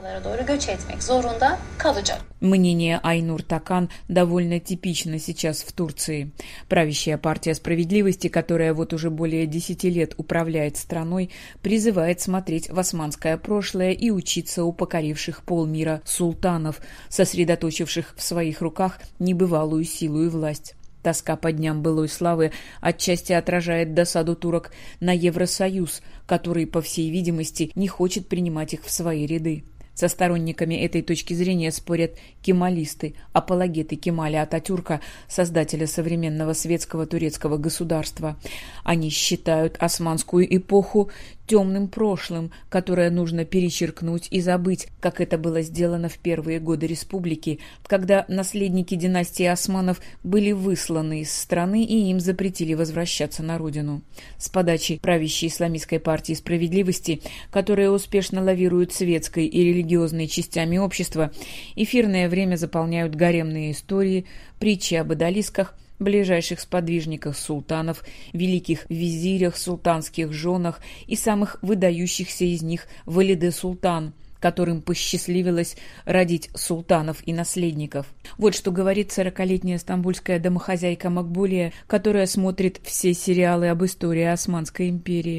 Мнение Айнур Такан довольно типично сейчас в Турции. Правящая партия справедливости, которая вот уже более 10 лет управляет страной, призывает смотреть в османское прошлое и учиться у покоривших полмира султанов, сосредоточивших в своих руках небывалую силу и власть. Тоска по дням былой славы отчасти отражает досаду турок на Евросоюз, который, по всей видимости, не хочет принимать их в свои ряды. Со сторонниками этой точки зрения спорят кемалисты, апологеты Кемаля Ататюрка, создателя современного светского турецкого государства. Они считают османскую эпоху темным прошлым, которое нужно перечеркнуть и забыть, как это было сделано в первые годы республики, когда наследники династии Османов были высланы из страны и им запретили возвращаться на родину. С подачи правящей исламистской партии справедливости, которая успешно лавирует светской и религиозной частями общества, эфирное время заполняют гаремные истории, притчи об одолисках, ближайших сподвижниках султанов, великих визирях, султанских женах и самых выдающихся из них валиде-султан, которым посчастливилось родить султанов и наследников. Вот что говорит 40-летняя стамбульская домохозяйка Макбулия, которая смотрит все сериалы об истории Османской империи.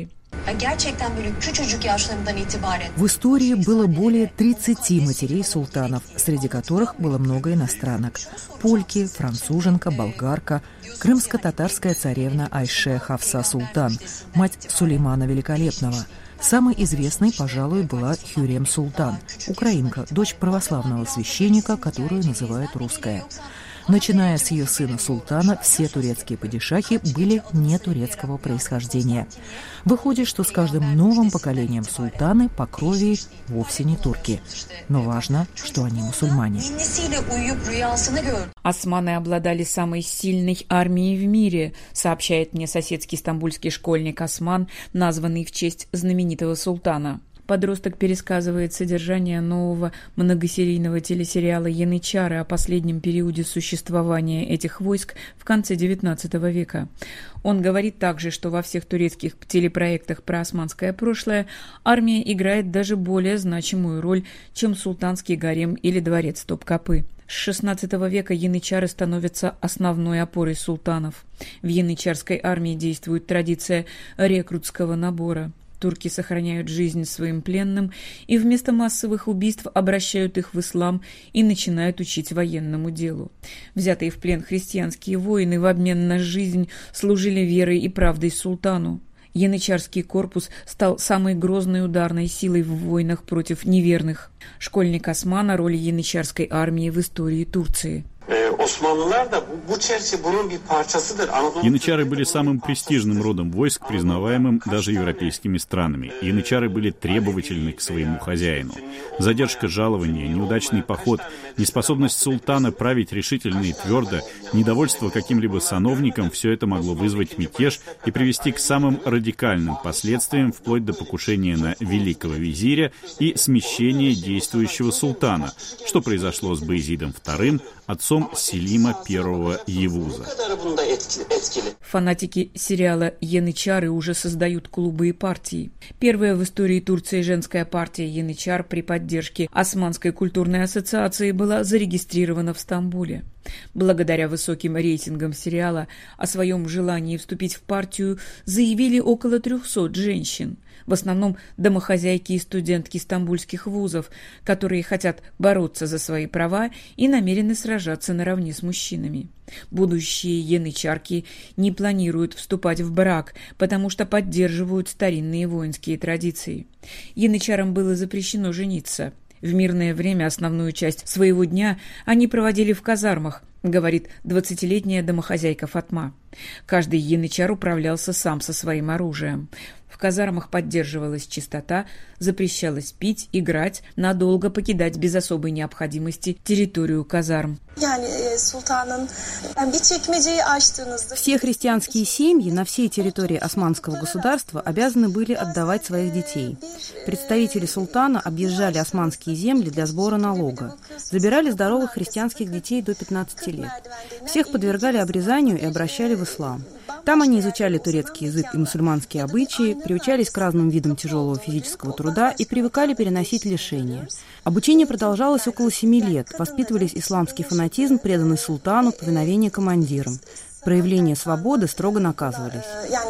В истории было более 30 матерей султанов, среди которых было много иностранок. Польки, француженка, болгарка, крымско-татарская царевна Айше Хафса Султан, мать Сулеймана Великолепного. Самой известной, пожалуй, была Хюрем Султан, украинка, дочь православного священника, которую называют русская. Начиная с ее сына Султана, все турецкие падишахи были не турецкого происхождения. Выходит, что с каждым новым поколением султаны по крови вовсе не турки. Но важно, что они мусульмане. Османы обладали самой сильной армией в мире, сообщает мне соседский стамбульский школьник Осман, названный в честь знаменитого султана. Подросток пересказывает содержание нового многосерийного телесериала «Янычары» о последнем периоде существования этих войск в конце XIX века. Он говорит также, что во всех турецких телепроектах про османское прошлое армия играет даже более значимую роль, чем султанский гарем или дворец Топкапы. С XVI века янычары становятся основной опорой султанов. В янычарской армии действует традиция рекрутского набора. Турки сохраняют жизнь своим пленным и вместо массовых убийств обращают их в ислам и начинают учить военному делу. Взятые в плен христианские воины в обмен на жизнь служили верой и правдой султану. Янычарский корпус стал самой грозной ударной силой в войнах против неверных. Школьник Осман о роли янычарской армии в истории Турции. Янычары были самым престижным родом войск, признаваемым даже европейскими странами. Янычары были требовательны к своему хозяину. Задержка жалования, неудачный поход, неспособность султана править решительно и твердо, недовольство каким-либо сановником — все это могло вызвать мятеж и привести к самым радикальным последствиям, вплоть до покушения на великого визиря и смещения действующего султана, что произошло с Баязидом II, отцом Селима I Явуза. Фанатики сериала «Янычары» уже создают клубы и партии. Первая в истории Турции женская партия «Янычар» при поддержке Османской культурной ассоциации была зарегистрирована в Стамбуле. Благодаря высоким рейтингам сериала о своем желании вступить в партию заявили около 300 женщин. В основном домохозяйки и студентки стамбульских вузов, которые хотят бороться за свои права и намерены сражаться наравне с мужчинами. Будущие янычарки не планируют вступать в брак, потому что поддерживают старинные воинские традиции. Янычарам было запрещено жениться. В мирное время основную часть своего дня они проводили в казармах, говорит 20-летняя домохозяйка Фатма. Каждый янычар управлялся сам со своим оружием. В казармах поддерживалась чистота, запрещалось пить, играть, надолго покидать без особой необходимости территорию казарм. Все христианские семьи на всей территории Османского государства обязаны были отдавать своих детей. Представители султана объезжали османские земли для сбора налога, забирали здоровых христианских детей до 15 лет. Всех подвергали обрезанию и обращали в ислам. Там они изучали турецкий язык и мусульманские обычаи, приучались к разным видам тяжелого физического труда и привыкали переносить лишения. Обучение продолжалось около 7 лет, воспитывались исламский фанатизм, преданность султану, повиновение командирам. Проявления свободы строго наказывались.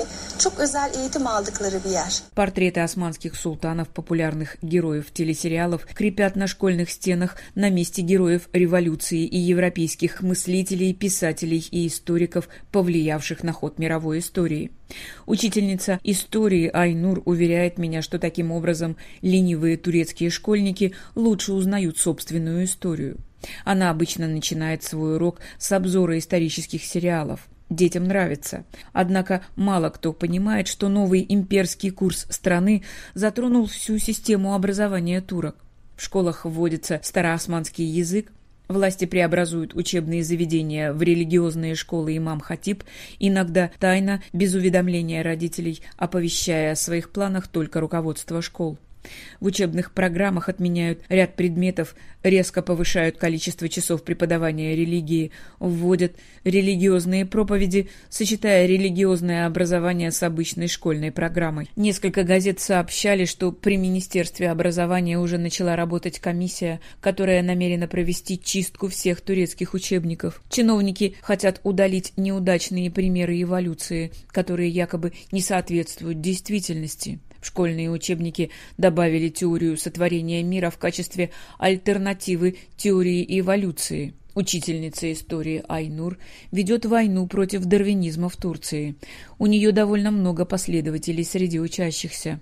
Портреты османских султанов, популярных героев телесериалов, крепят на школьных стенах на месте героев революции и европейских мыслителей, писателей и историков, повлиявших на ход мировой истории. Учительница истории Айнур уверяет меня, что таким образом ленивые турецкие школьники лучше узнают собственную историю. Она обычно начинает свой урок с обзора исторических сериалов. Детям нравится. Однако мало кто понимает, что новый имперский курс страны затронул всю систему образования турок. В школах вводится староосманский язык, власти преобразуют учебные заведения в религиозные школы имам-хатиб, иногда тайно, без уведомления родителей, оповещая о своих планах только руководство школ. В учебных программах отменяют ряд предметов, резко повышают количество часов преподавания религии, вводят религиозные проповеди, сочетая религиозное образование с обычной школьной программой. Несколько газет сообщали, что при Министерстве образования уже начала работать комиссия, которая намерена провести чистку всех турецких учебников. Чиновники хотят удалить неудачные примеры эволюции, которые якобы не соответствуют действительности. В школьные учебники добавили теорию сотворения мира в качестве альтернативы теории эволюции. Учительница истории Айнур ведет войну против дарвинизма в Турции. У нее довольно много последователей среди учащихся.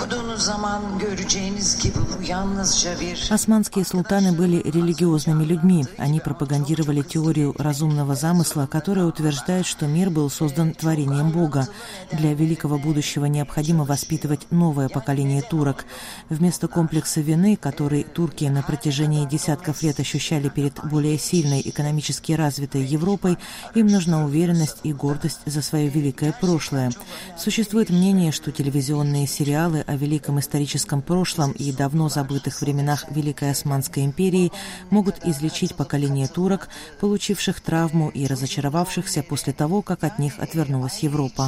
Османские султаны были религиозными людьми. Они пропагандировали теорию разумного замысла, которая утверждает, что мир был создан творением Бога. Для великого будущего необходимо воспитывать новое поколение турок. Вместо комплекса вины, который турки на протяжении десятков лет ощущали перед более сильной, экономически развитой Европой, им нужна уверенность и гордость за свое великое прошлое. Существует мнение, что телевизионные сериалы о великом историческом прошлом и давно забытых временах Великой Османской империи могут излечить поколение турок, получивших травму и разочаровавшихся после того, как от них отвернулась Европа.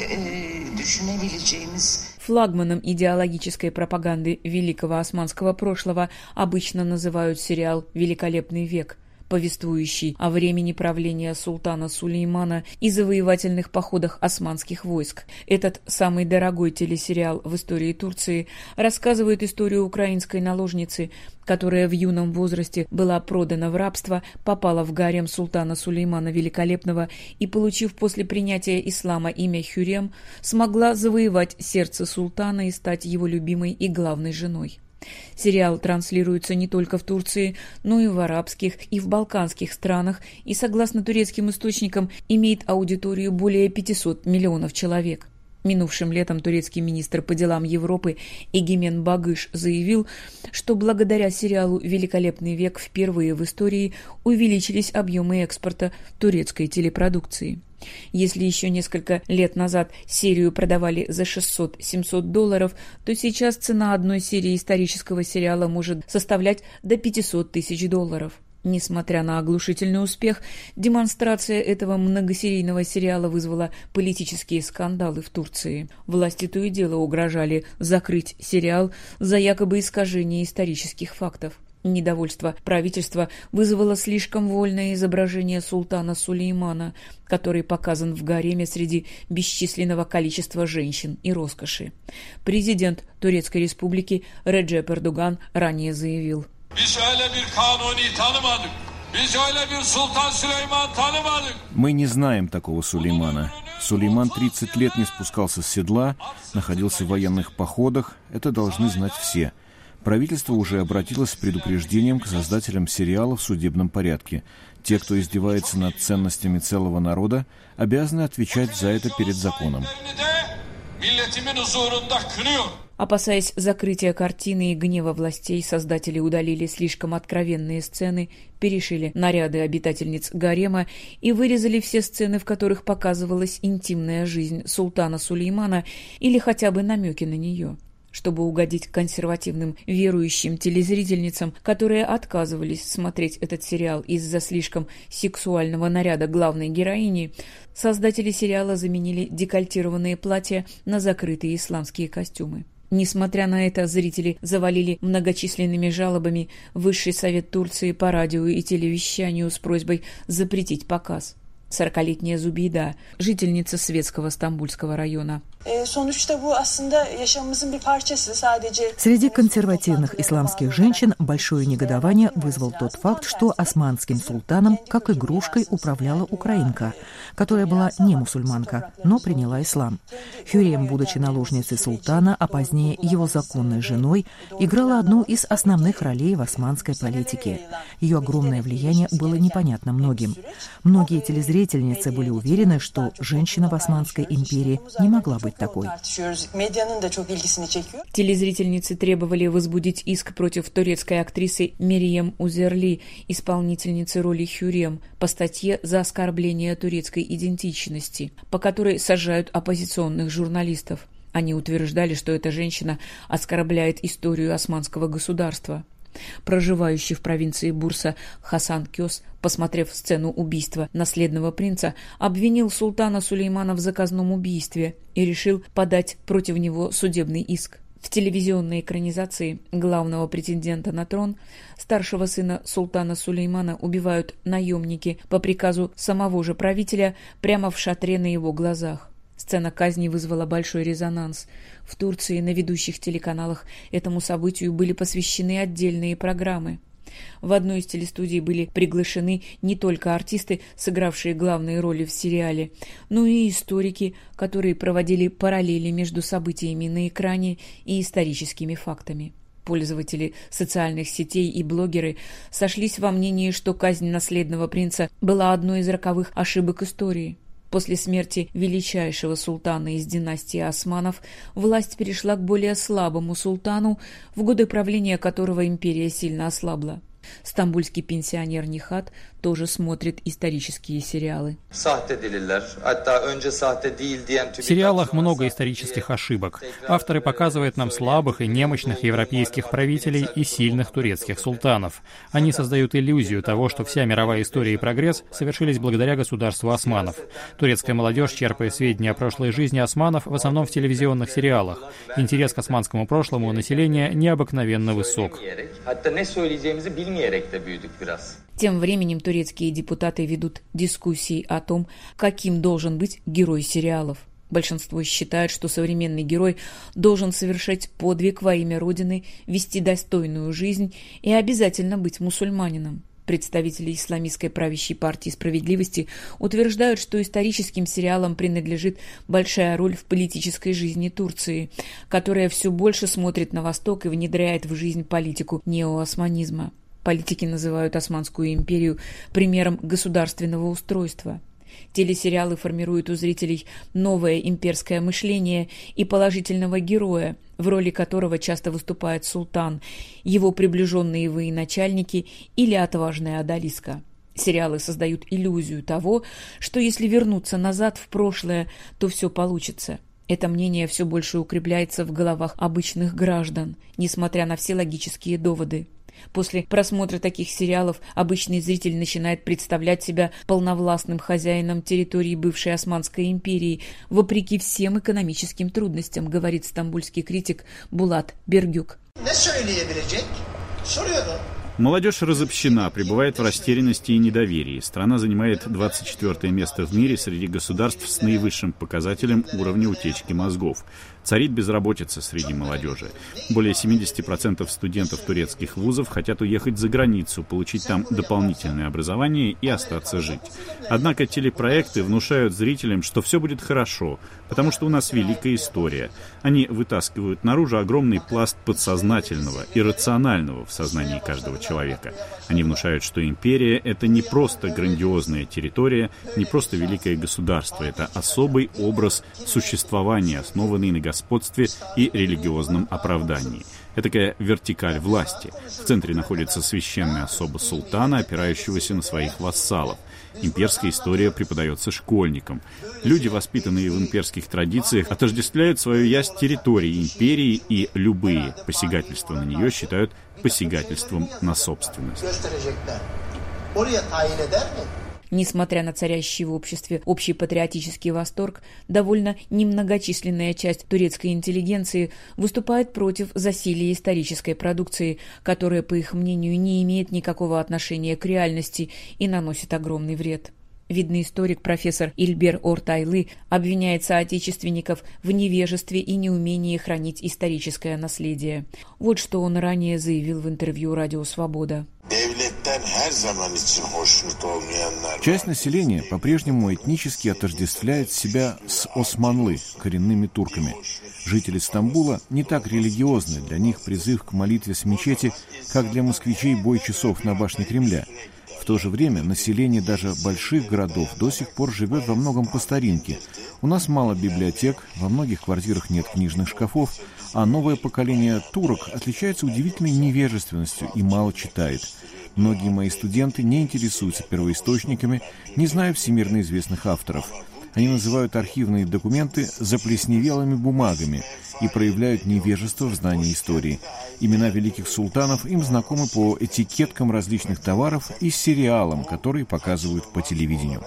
Флагманом идеологической пропаганды великого османского прошлого обычно называют сериал «Великолепный век», повествующий о времени правления султана Сулеймана и завоевательных походах османских войск. Этот самый дорогой телесериал в истории Турции рассказывает историю украинской наложницы, которая в юном возрасте была продана в рабство, попала в гарем султана Сулеймана Великолепного и, получив после принятия ислама имя Хюрем, смогла завоевать сердце султана и стать его любимой и главной женой. Сериал транслируется не только в Турции, но и в арабских и в балканских странах и, согласно турецким источникам, имеет аудиторию более 500 миллионов человек. Минувшим летом турецкий министр по делам Европы Эгемен Багыш заявил, что благодаря сериалу «Великолепный век» впервые в истории увеличились объемы экспорта турецкой телепродукции. Если еще несколько лет назад серию продавали за $600-700, то сейчас цена одной серии исторического сериала может составлять до $500 тысяч. Несмотря на оглушительный успех, демонстрация этого многосерийного сериала вызвала политические скандалы в Турции. Власти то и дело угрожали закрыть сериал за якобы искажение исторических фактов. Недовольство правительства вызвало слишком вольное изображение султана Сулеймана, который показан в гареме среди бесчисленного количества женщин и роскоши. Президент Турецкой республики Реджеп Эрдоган ранее заявил: «Мы не знаем такого Сулеймана. Сулейман 30 лет не спускался с седла, находился в военных походах. Это должны знать все. Правительство уже обратилось с предупреждением к создателям сериала в судебном порядке. Те, кто издевается над ценностями целого народа, обязаны отвечать за это перед законом». Опасаясь закрытия картины и гнева властей, создатели удалили слишком откровенные сцены, перешили наряды обитательниц гарема и вырезали все сцены, в которых показывалась интимная жизнь султана Сулеймана или хотя бы намеки на нее. Чтобы угодить консервативным верующим телезрительницам, которые отказывались смотреть этот сериал из-за слишком сексуального наряда главной героини, создатели сериала заменили декольтированные платья на закрытые исламские костюмы. Несмотря на это, зрители завалили многочисленными жалобами Высший совет Турции по радио и телевещанию с просьбой запретить показ. 40-летняя Зубейда, жительница Светского Стамбульского района. Среди консервативных исламских женщин большое негодование вызвал тот факт, что османским султаном как игрушкой управляла украинка, которая была не мусульманка, но приняла ислам. Хюрем, будучи наложницей султана, а позднее его законной женой, играла одну из основных ролей в османской политике. Ее огромное влияние было непонятно многим. Многие телезрительницы были уверены, что женщина в Османской империи не могла быть такой. Телезрительницы требовали возбудить иск против турецкой актрисы Мерием Узерли, исполнительницы роли Хюрем, по статье за оскорбление турецкой идентичности, по которой сажают оппозиционных журналистов. Они утверждали, что эта женщина оскорбляет историю османского государства. Проживающий в провинции Бурса Хасан Кёс, посмотрев сцену убийства наследного принца, обвинил султана Сулеймана в заказном убийстве и решил подать против него судебный иск. В телевизионной экранизации главного претендента на трон, старшего сына султана Сулеймана, убивают наемники по приказу самого же правителя прямо в шатре на его глазах. Сцена казни вызвала большой резонанс. В Турции на ведущих телеканалах этому событию были посвящены отдельные программы. В одной из телестудий были приглашены не только артисты, сыгравшие главные роли в сериале, но и историки, которые проводили параллели между событиями на экране и историческими фактами. Пользователи социальных сетей и блогеры сошлись во мнении, что казнь наследного принца была одной из роковых ошибок истории. После смерти величайшего султана из династии Османов власть перешла к более слабому султану, в годы правления которого империя сильно ослабла. Стамбульский пенсионер Нихат тоже смотрит исторические сериалы. В сериалах много исторических ошибок. Авторы показывают нам слабых и немощных европейских правителей и сильных турецких султанов. Они создают иллюзию того, что вся мировая история и прогресс совершились благодаря государству османов. Турецкая молодежь черпает сведения о прошлой жизни османов в основном в телевизионных сериалах. Интерес к османскому прошлому у населения необыкновенно высок. Тем временем турецкие депутаты ведут дискуссии о том, каким должен быть герой сериалов. Большинство считает, что современный герой должен совершать подвиг во имя Родины, вести достойную жизнь и обязательно быть мусульманином. Представители исламистской правящей партии «Справедливости» утверждают, что историческим сериалам принадлежит большая роль в политической жизни Турции, которая все больше смотрит на Восток и внедряет в жизнь политику неоосманизма. Политики называют Османскую империю примером государственного устройства. Телесериалы формируют у зрителей новое имперское мышление и положительного героя, в роли которого часто выступает султан, его приближенные военачальники или отважная одалиска. Сериалы создают иллюзию того, что если вернуться назад в прошлое, то все получится. Это мнение все больше укрепляется в головах обычных граждан, несмотря на все логические доводы. После просмотра таких сериалов обычный зритель начинает представлять себя полновластным хозяином территории бывшей Османской империи, вопреки всем экономическим трудностям, говорит стамбульский критик Булат Бергюк. Молодежь разобщена, пребывает в растерянности и недоверии. Страна занимает 24 место в мире среди государств с наивысшим показателем уровня утечки мозгов. Царит безработица среди молодежи. Более 70% студентов турецких вузов хотят уехать за границу, получить там дополнительное образование и остаться жить. Однако телепроекты внушают зрителям, что все будет хорошо, потому что у нас великая история. Они вытаскивают наружу огромный пласт подсознательного, иррационального в сознании каждого человека. Они внушают, что империя — это не просто грандиозная территория, не просто великое государство, это особый образ существования, основанный на господстве и религиозном оправдании. Это такая вертикаль власти. В центре находится священная особа султана, опирающегося на своих вассалов. Имперская история преподается школьникам. Люди, воспитанные в имперских традициях, отождествляют свою ясь территории империи и любые посягательства на нее считают посягательством на собственность. Несмотря на царящий в обществе общий патриотический восторг, довольно немногочисленная часть турецкой интеллигенции выступает против засилия исторической продукции, которая, по их мнению, не имеет никакого отношения к реальности и наносит огромный вред. Видный историк профессор Ильбер Ортайлы обвиняет соотечественников в невежестве и неумении хранить историческое наследие. Вот что он ранее заявил в интервью «Радио Свобода». Часть населения по-прежнему этнически отождествляет себя с османлы, коренными турками. Жители Стамбула не так религиозны, для них призыв к молитве с мечети, как для москвичей бой часов на башне Кремля. В то же время население даже больших городов до сих пор живет во многом по старинке. У нас мало библиотек, во многих квартирах нет книжных шкафов, а новое поколение турок отличается удивительной невежественностью и мало читает. Многие мои студенты не интересуются первоисточниками, не знают всемирно известных авторов. Они называют архивные документы заплесневелыми бумагами и проявляют невежество в знании истории. Имена великих султанов им знакомы по этикеткам различных товаров и сериалам, которые показывают по телевидению.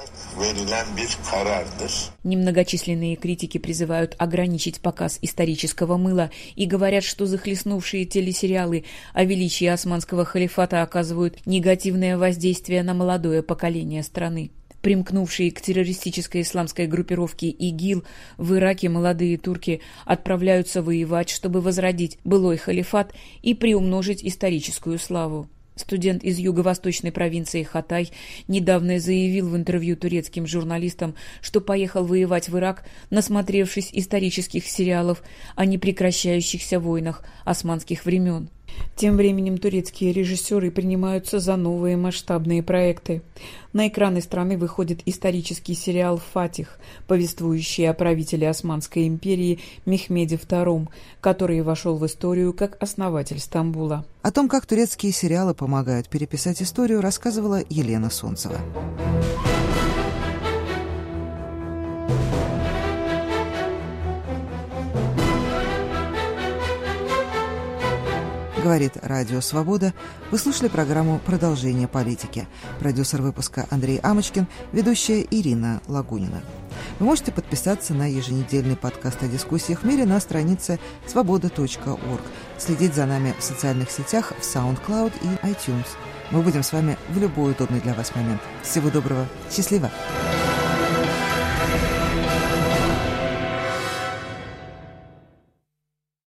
Немногочисленные критики призывают ограничить показ исторического мыла и говорят, что захлестнувшие телесериалы о величии османского халифата оказывают негативное воздействие на молодое поколение страны. Примкнувшие к террористической исламской группировке ИГИЛ в Ираке молодые турки отправляются воевать, чтобы возродить былой халифат и приумножить историческую славу. Студент из юго-восточной провинции Хатай недавно заявил в интервью турецким журналистам, что поехал воевать в Ирак, насмотревшись исторических сериалов о непрекращающихся войнах османских времен. Тем временем турецкие режиссеры принимаются за новые масштабные проекты. На экраны страны выходит исторический сериал «Фатих», повествующий о правителе Османской империи Мехмеде II, который вошел в историю как основатель Стамбула. О том, как турецкие сериалы помогают переписать историю, рассказывала Елена Солнцева. Говорит Радио Свобода. Вы слушали программу «Продолжение политики». Продюсер выпуска Андрей Амочкин, ведущая Ирина Лагунина. Вы можете подписаться на еженедельный подкаст о дискуссиях в мире на странице svoboda.org, следить за нами в социальных сетях, в SoundCloud и iTunes. Мы будем с вами в любой удобный для вас момент. Всего доброго. Счастливо!